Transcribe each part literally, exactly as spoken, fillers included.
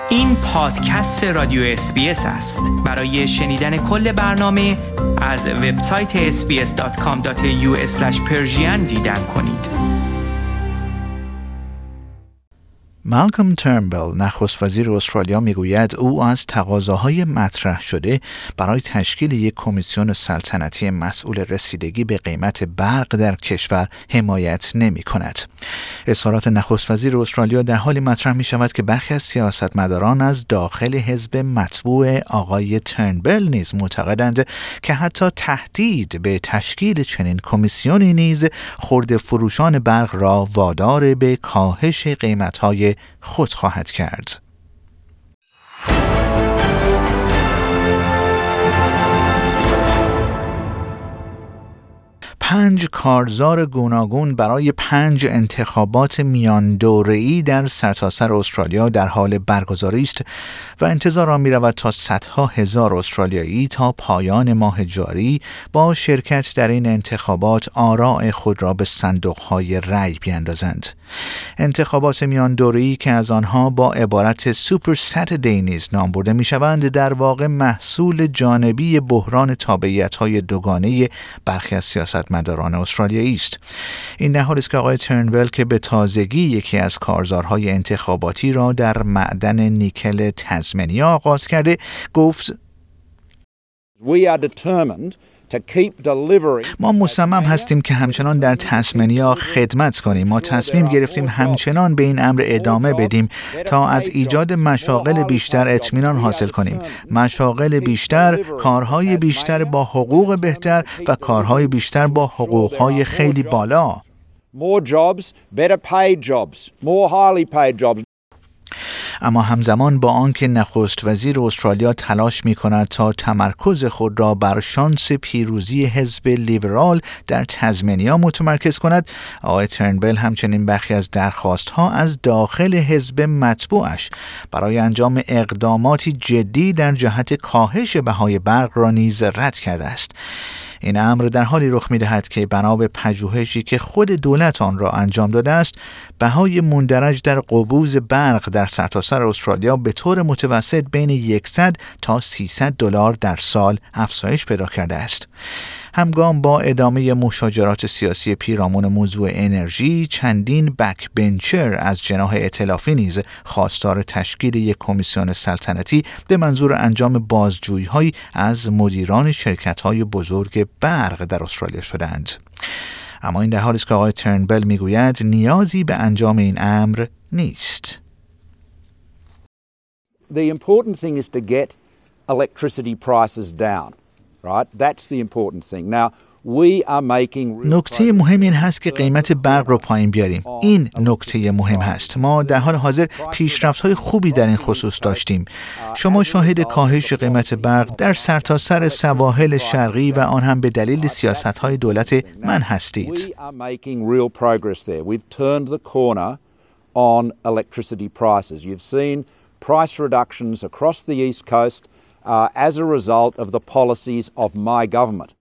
این پادکست رادیو اس بی اس است. برای شنیدن کل برنامه از وبسایت اس بی اس دات کام دات ای یو اسلش پرشین دیدن کنید. مالکوم ترنبل، نخست وزیر استرالیا، میگوید او از تقاضاهای مطرح شده برای تشکیل یک کمیسیون سلطنتی مسئول رسیدگی به قیمت برق در کشور حمایت نمی کند. اظهارات نخست وزیر استرالیا در حالی مطرح می شود که برخی از سیاستمداران از داخل حزب مطبوع آقای ترنبل نیز معتقدند که حتی تهدید به تشکیل چنین کمیسیونی نیز خرده فروشان برق را وادار به کاهش قیمت‌های خود خواهد کرد. پنج کارزار گوناگون برای پنج انتخابات میان دوره‌ای در سرتاسر استرالیا در حال برگزاری است و انتظار آن می‌رود تا صدها هزار استرالیایی تا پایان ماه جاری با شرکت در این انتخابات آراء خود را به صندوق‌های رأی بیاندازند. انتخابات میان دوره‌ای که از آنها با عبارت سوپر ساتردی نیز نام برده می‌شوند، در واقع محصول جانبی بحران تابعیت‌های دوگانه برخی از سیاستمداران استرالیایی است. این در حالی است که آقای ترنبل که به تازگی یکی از کارزارهای انتخاباتی را در معدن نیکل تزمنیا آغاز کرده، گفت We are determined ما مصمم هستیم که همچنان در تسمنیا خدمت کنیم. ما تصمیم گرفتیم همچنان به این امر ادامه بدیم تا از ایجاد مشاغل بیشتر اطمینان حاصل کنیم. مشاغل بیشتر، کارهای بیشتر با حقوق بهتر و کارهای بیشتر با حقوقهای خیلی بالا. More jobs, better paid jobs, more highly paid jobs. اما همزمان با آنکه نخست وزیر استرالیا تلاش می‌کند تا تمرکز خود را بر شانس پیروزی حزب لیبرال در تزمنیا متمرکز کند، آقای ترنبل همچنین برخی از درخواست‌ها از داخل حزب مطبوعش برای انجام اقداماتی جدی در جهت کاهش بهای برق را نیز رد کرده است. این امر در حالی رخ می‌دهد که بنا به پژوهشی که خود دولت آن را انجام داده است، بهای مندرج در قبوز برق در سرتاسر استرالیا به طور متوسط بین صد تا سیصد دلار در سال افزایش پیدا کرده است. همگام با ادامه مشاجرات سیاسی پیرامون موضوع انرژی، چندین بک بنچر از جناح ائتلافی نیز خواستار تشکیل یک کمیسیون سلطنتی به منظور انجام بازجویی‌هایی از مدیران شرکت‌های بزرگ برق در استرالیا شدند. اما این در حالی است که آقای ترنبل میگوید نیازی به انجام این امر نیست. The important thing is to get electricity prices down. Right? That's the important thing. Now, we are making نکته مهم این هست که قیمت برق رو پایین بیاریم. این نکته مهم هست. ما در حال حاضر پیشرفت‌های خوبی در این خصوص داشتیم. شما شاهد کاهش قیمت برق در سرتاسر سواحل شرقی و آن هم به دلیل سیاست‌های دولت من هستید. We are making real progress there. We've turned the corner on electricity prices. You've seen price reductions across the East Coast Uh, as a result of the policies of my government.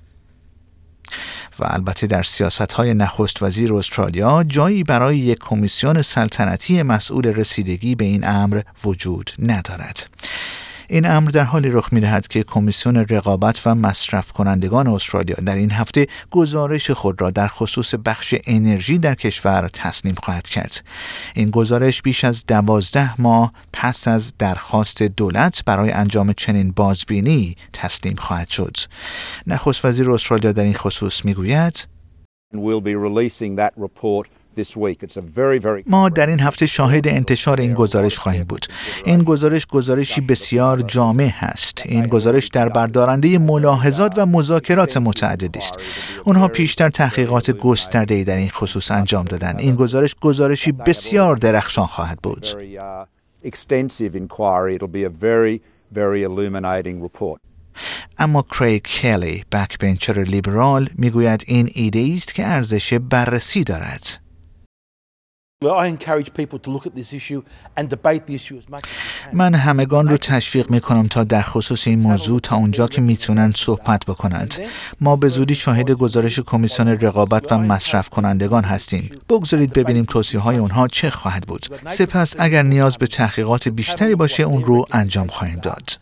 و البته در سیاست‌های نخست وزیر استرالیا جایی برای یک کمیسیون سلطنتی مسئول رسیدگی به این امر وجود ندارد. این امر در حالی رخ می‌دهد که کمیسیون رقابت و مصرف کنندگان استرالیا در این هفته گزارش خود را در خصوص بخش انرژی در کشور تصنیم خواهد کرد. این گزارش بیش از دوازده ماه پس از درخواست دولت برای انجام چنین بازبینی تصنیم خواهد شد. نخست وزیر استرالیا در این خصوص می‌گوید We'll be releasing that report this week. It's a very, very ما در این هفته شاهد انتشار این گزارش خواهیم بود. این گزارش گزارشی بسیار جامع هست. این گزارش در بردارنده ملاحظات و مذاکرات متعددی است. اونها پیشتر تحقیقات گسترده‌ای در این خصوص انجام دادند. این گزارش گزارشی بسیار درخشان خواهد بود. extensive inquiry. It'll be a very, very illuminating report. اما کریگ کلی، بکبنچر لیبرال، میگوید این ایده است که ارزش بررسی دارد. من همگان رو تشویق میکنم تا در خصوص این موضوع تا اونجا که میتونن صحبت بکنند. ما به زودی شاهد گزارش کمیسیون رقابت و مصرف کنندگان هستیم. بگذارید ببینیم توصیه‌های اونها چه خواهد بود. سپس اگر نیاز به تحقیقات بیشتری باشه اون رو انجام خواهیم داد.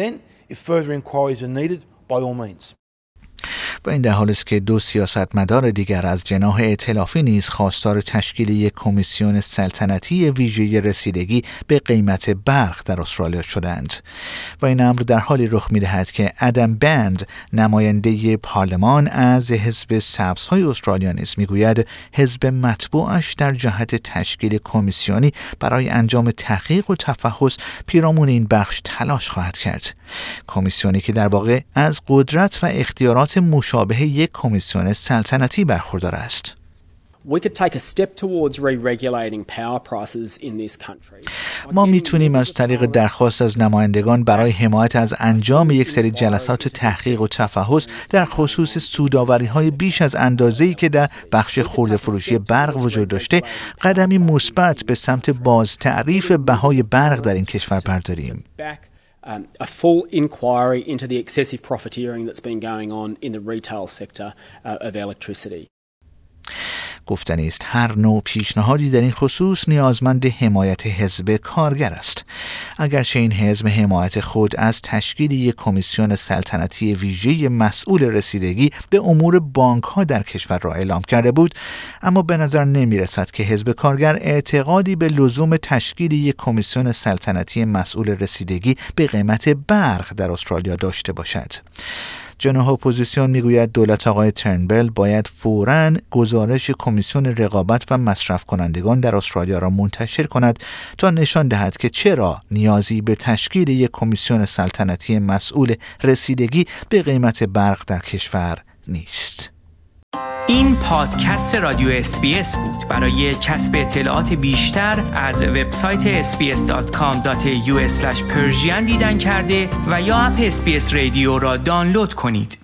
و این در حالی است که دو سیاستمدار دیگر از جناح ائتلافی نیز خواستار تشکیل یک کمیسیون سلطنتی ویژه رسیدگی به قیمت برق در استرالیا شدند. و این امر در حالی رخ می‌دهد که ادم بند، نماینده پارلمان از حزب سبزهای استرالیا نیز میگوید حزب مطبوعش در جهت تشکیل کمیسیونی برای انجام تحقیق و تفحص پیرامون این بخش تلاش خواهد کرد. کمیسیونی که در واقع از قدرت و اختیارات مشابه یک کمیسیون سلطنتی برخوردار است. ما میتونیم از طریق درخواست از نمایندگان برای حمایت از انجام یک سری جلسات تحقیق و تفحص در خصوص سودآوری‌های بیش از اندازه‌ای که در بخش خرده فروشی برق وجود داشته قدمی مثبت به سمت بازتعریف بهای برق در این کشور برداریم. Um, a full inquiry into the excessive profiteering that's been going on in the retail sector uh, of electricity. گفتنی است هر نوع پیشنهادی در این خصوص نیازمند حمایت حزب کارگر است. اگرچه این حزب حمایت خود از تشکیل یک کمیسیون سلطنتی ویژه مسئول رسیدگی به امور بانک‌ها در کشور را اعلام کرده بود، اما به نظر نمی‌رسد که حزب کارگر اعتقادی به لزوم تشکیل یک کمیسیون سلطنتی مسئول رسیدگی به قیمت برق در استرالیا داشته باشد. جناح اپوزیسیون میگوید دولت آقای ترنبل باید فوراً گزارش کمیسیون رقابت و مصرف کنندگان در استرالیا را منتشر کند تا نشان دهد که چرا نیازی به تشکیل یک کمیسیون سلطنتی مسئول رسیدگی به قیمت برق در کشور نیست. این پادکست رادیو اس بی اس بود. برای کسب اطلاعات بیشتر از وبسایت اس بی اس دات کام دات یو اسلش پرژین دیدن کرده و یا اپ اس بی اس رادیو را دانلود کنید.